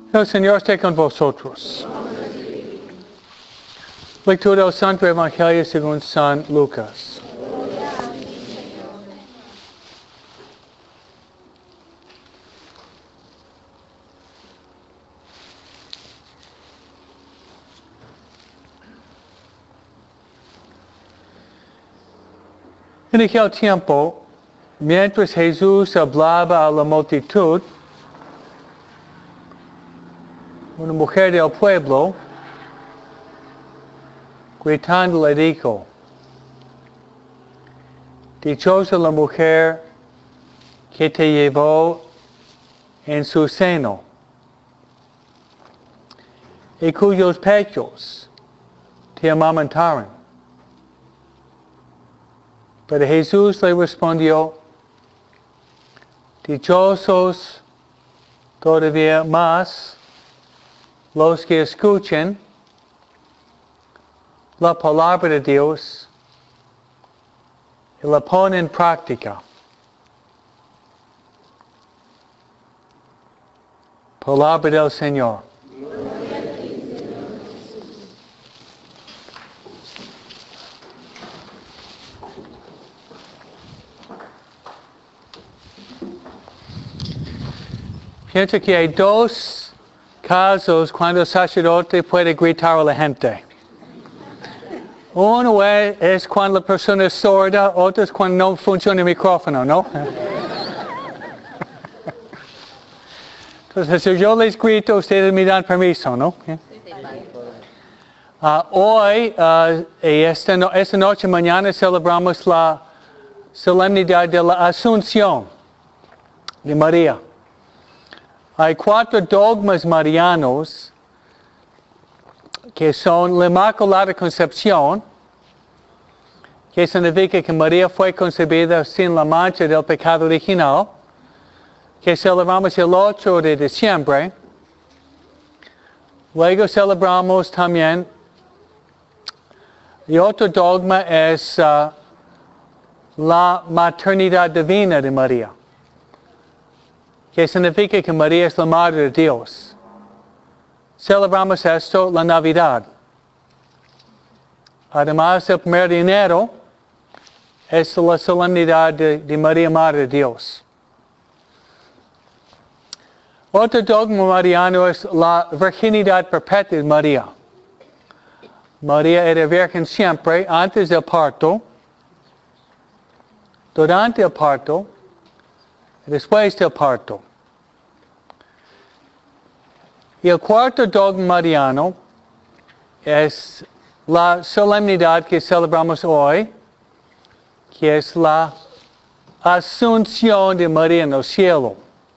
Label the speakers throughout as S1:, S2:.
S1: El Señor esté con vosotros. Lectura del Santo Evangelio según San Lucas. En aquel tiempo, mientras Jesús hablaba a la multitud, una mujer del pueblo, gritando, le dijo: dichosa la mujer que te llevó en su seno y cuyos pechos te amamantaron. Pero Jesús le respondió: dichosos todavía más los que escuchen la palabra de Dios y la ponen en práctica. Palabra del Señor. Pienso que hay dos casos cuando el sacerdote puede gritar a la gente. Uno es cuando la persona es sorda, otro es cuando no funciona el micrófono, ¿no? Entonces, si yo les grito, ustedes me dan permiso, ¿no? Hoy, esta noche, mañana, celebramos la solemnidad de la Asunción de María. Hay 4 dogmas marianos que son la Inmaculada Concepción, que significa que María fue concebida sin la mancha del pecado original, que celebramos el 8 de diciembre. Luego celebramos también, y otro dogma es la maternidad divina de María, que significa que María es la Madre de Dios. Celebramos esto la Navidad. Además, el 1 de enero es la solemnidad de María, Madre de Dios. Otro dogma mariano es la virginidad perpetua de María. María era virgen siempre, antes del parto, durante el parto y después del parto. Y el cuarto dogma mariano es la solemnidad que celebramos hoy, que es la Asunción de María en el cielo.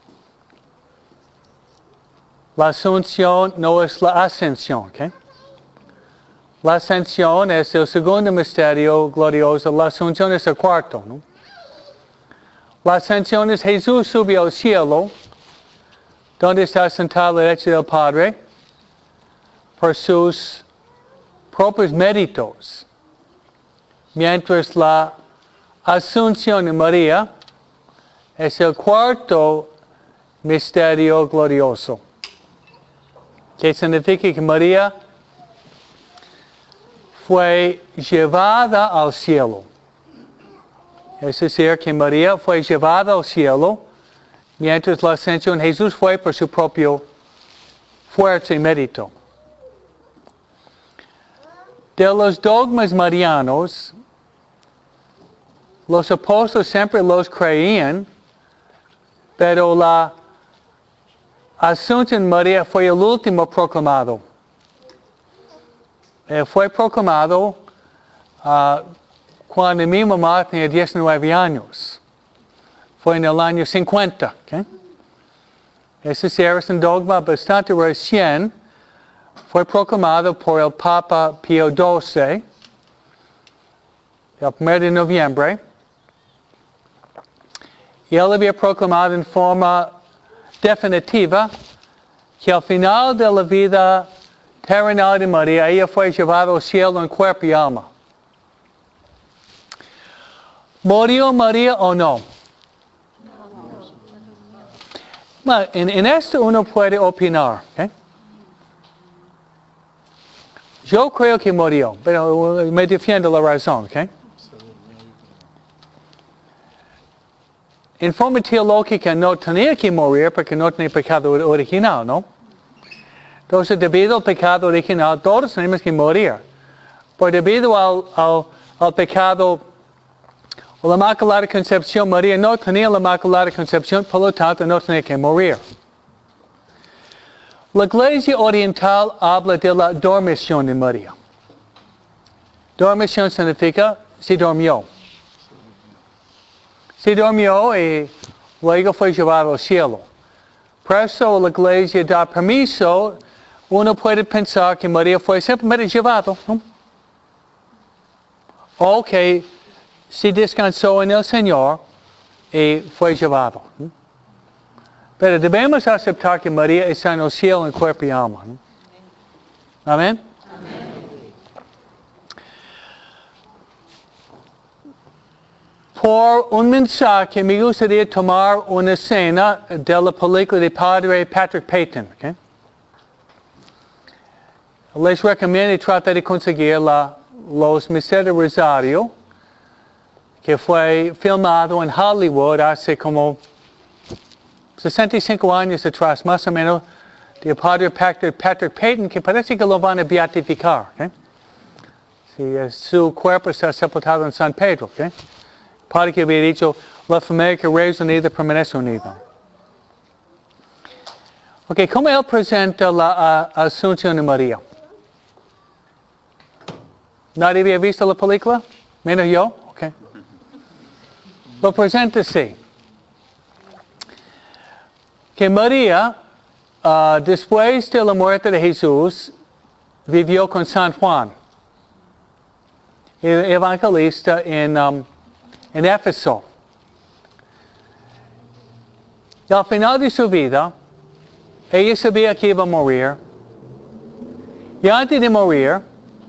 S1: La Asunción no es la Ascensión, ¿ok? La Ascensión es el segundo misterio glorioso, la Asunción es el cuarto, ¿no? La Ascensión es Jesús subió al cielo, donde está sentado a la derecha del Padre, por sus propios méritos. Mientras la Asunción de María es el cuarto misterio glorioso, que significa que María fue llevada al cielo. Es decir, que María fue llevada al cielo, mientras la ascensión Jesús fue por su propio fuerza y mérito. De los dogmas marianos, los apóstoles siempre los creían, pero la Asunción de María fue el último proclamado. Fue proclamado cuando mi mamá tenía 19 años. Fue en el año 50. ¿Okay? Ese es un dogma bastante recién. Fue proclamado por el Papa Pío XII el 1 de noviembre. Y él había proclamado en forma definitiva que al final de la vida terrenal de María, ella fue llevada al cielo en cuerpo y alma. ¿Murió María o no? Bueno, en esto uno puede opinar. ¿Okay? Yo creo que murió, pero me defiendo la razón. ¿Okay? En forma teológica no tenía que morir porque no tenía pecado original, ¿no? Entonces, debido al pecado original, todos tenemos que morir. Pero debido al pecado, la Inmaculada Concepción, María no tenía la Inmaculada Concepción, por lo tanto no tenía que morir. La Iglesia Oriental habla de la dormición de María. Dormición significa se durmió. Se durmió y luego fue llevado al cielo. Por eso la Iglesia da permiso. Uno puede pensar que María fue simplemente llevado, ¿no? O que se descansó en el Señor y fue llevado, ¿no? Pero debemos aceptar que María está en el cielo en cuerpo y alma, ¿no? Amén. Por un mensaje me gustaría tomar una escena de la película de Padre Patrick Peyton. ¿Okay? Les recomiendo tratar de conseguir Los Misterios del Rosario, que fue filmado en Hollywood hace como 65 años atrás, más o menos, de Padre Patrick Peyton, que parece que lo van a beatificar. ¿Okay? Sí, su cuerpo está sepultado en San Pedro. ¿Okay? Padre que había dicho, la familia que reza unida permanece unida. Ok, ¿cómo él presenta la Asunción de María? ¿Nadie había visto la película? ¿Menos yo? Ok. Lo presenta así. Que María, después de la muerte de Jesús, vivió con San Juan, el evangelista en Éfeso. Y al final de su vida, ella sabía que iba a morir. Y antes de morir,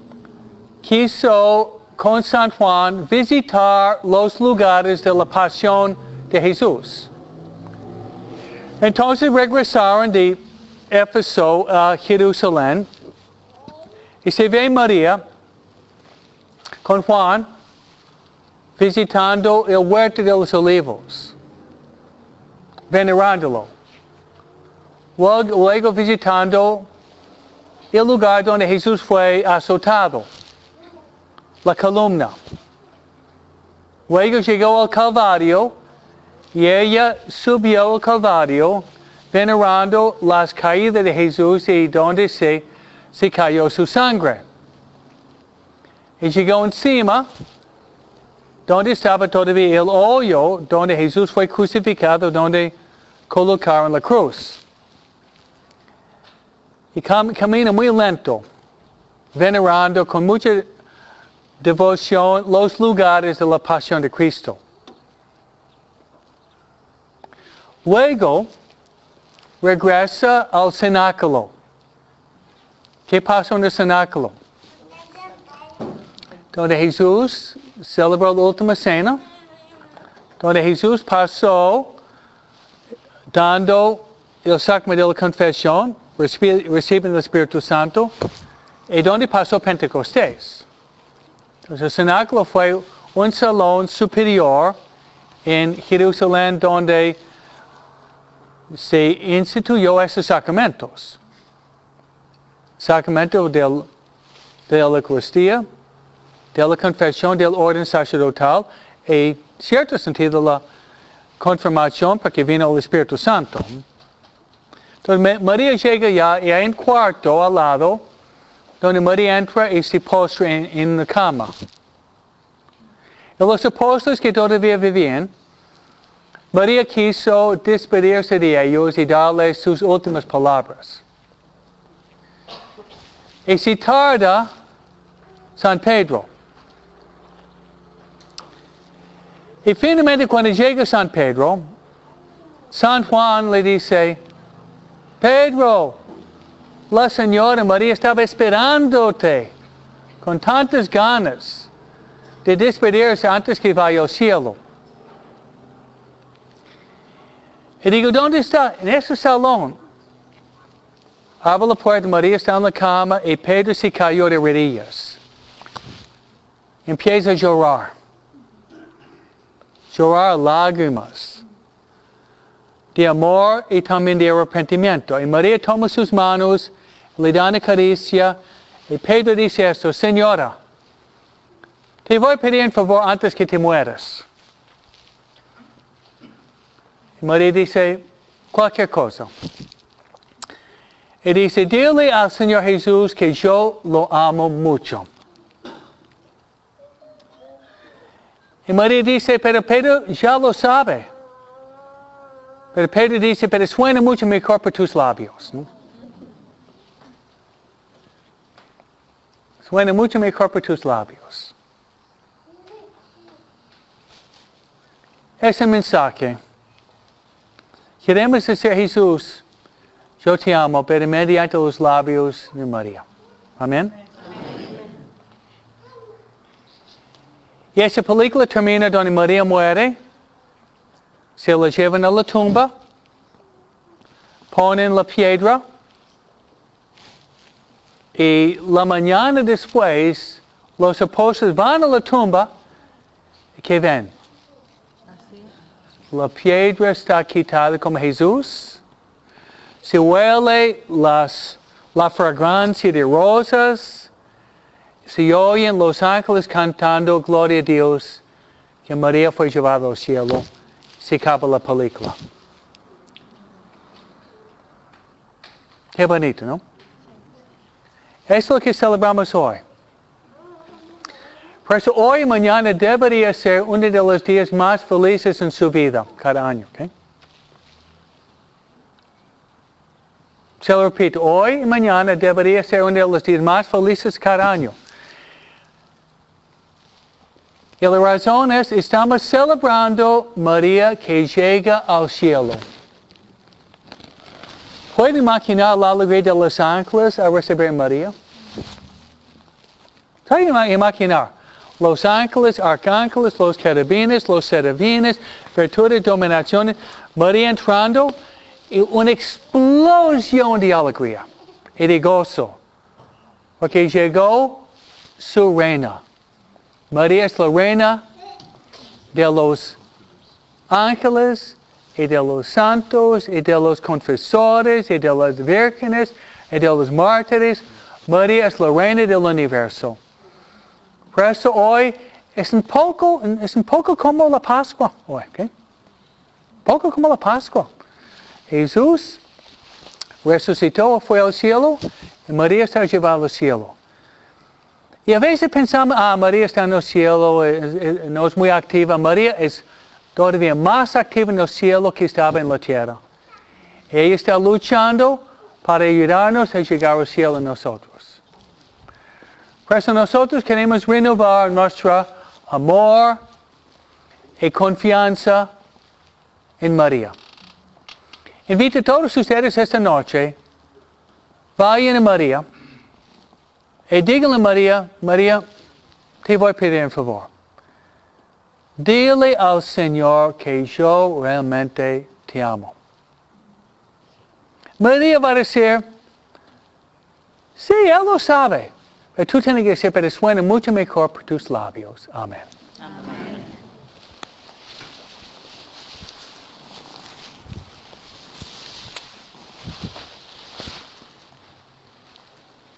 S1: quiso con San Juan visitar los lugares de la pasión de Jesús. Entonces regresaron de Éfeso a Jerusalén y se ve María con Juan visitando el huerto de los olivos, venerándolo. Luego visitando el lugar donde Jesús fue azotado, la columna. Luego llegó al Calvario y ella subió al Calvario venerando las caídas de Jesús y donde se cayó su sangre. Y llegó encima donde estaba todavía el hoyo donde Jesús fue crucificado, donde colocaron la cruz. Y camina muy lento, venerando con mucha devoción los lugares de la pasión de Cristo. Luego regresa al cenáculo. ¿Qué pasó en el cenáculo? Donde Jesús celebró la última cena, donde Jesús pasó dando el sacramento de la confesión, recibiendo el Espíritu Santo, y donde pasó Pentecostés. Entonces el cenáculo fue un salón superior en Jerusalén donde se instituyó estos sacramentos. Sacramento de la Eucaristía, de la confesión, del orden sacerdotal, y en cierto sentido la confirmación porque vino el Espíritu Santo. Entonces María llega ya y hay un cuarto al lado donde María entra y se postra en la cama. Y los apóstoles que todavía vivían, María quiso despedirse de ellos y darles sus últimas palabras. Y se tarda San Pedro. Y finalmente cuando llega San Pedro, San Juan le dice, Pedro, la Señora María estaba esperándote con tantas ganas de despedirse antes que vaya al cielo. Y digo, ¿dónde está? En ese salón. Abro la puerta, María está en la cama y Pedro se cayó de rodillas. Empieza a llorar. Llorar lágrimas de amor y también de arrepentimiento. Y María toma sus manos, le da una caricia, y Pedro dice esto, Señora, te voy a pedir un favor antes que te mueras. Y María dice, cualquier cosa. Y dice, dile al Señor Jesús que yo lo amo mucho. Y María dice, pero Pedro ya lo sabe. Pero Pedro dice, pero suena mucho mejor por tus labios, ¿no? Suena mucho mejor por tus labios. Ese mensaje. Queremos decir a Jesús, yo te amo, pero mediante los labios de María. Amén. Y esa película termina donde María muere. Se la llevan a la tumba. Ponen la piedra. Y la mañana después, los apóstoles van a la tumba. ¿Y qué ven? La piedra está quitada como Jesús. Se huele la fragancia de rosas. Se oyen los ángeles cantando gloria a Dios. Que María fue llevada al cielo. Se acaba la película. Qué bonito, ¿no? Es lo que celebramos hoy. Por eso hoy y mañana debería ser uno de los días más felices en su vida, cada año. ¿Okay? Se lo repito, hoy y mañana debería ser uno de los días más felices cada año. Y la razón es, estamos celebrando María que llega al cielo. ¿Pueden imaginar la alegría de los ángeles al recibir María? ¿Pueden imaginar? Los ángeles, arcángeles, los querubines, los serafines, virtudes, dominaciones, María entrando y una explosión de alegría y de gozo. Porque llegó su reina. María es la reina de los ángeles y de los santos y de los confesores y de las vírgenes y de los mártires. María es la reina del universo. Por eso hoy es un poco como la Pascua. Hoy, ¿okay? Poco como la Pascua. Jesús resucitó, fue al cielo y María está llevada al cielo. Y a veces pensamos, María está en el cielo, no es muy activa. María es todavía más activa en el cielo que estaba en la tierra. Ella está luchando para ayudarnos a llegar al cielo a nosotros. Por eso nosotros queremos renovar nuestro amor y confianza en María. Invito a todos ustedes esta noche, vayan a María. Y díganle a María, María, te voy a pedir un favor. Dile al Señor que yo realmente te amo. María va a decir, sí, Él lo sabe. Pero tú tienes que decir, pero suena mucho mejor por tus labios. Amén. Amén.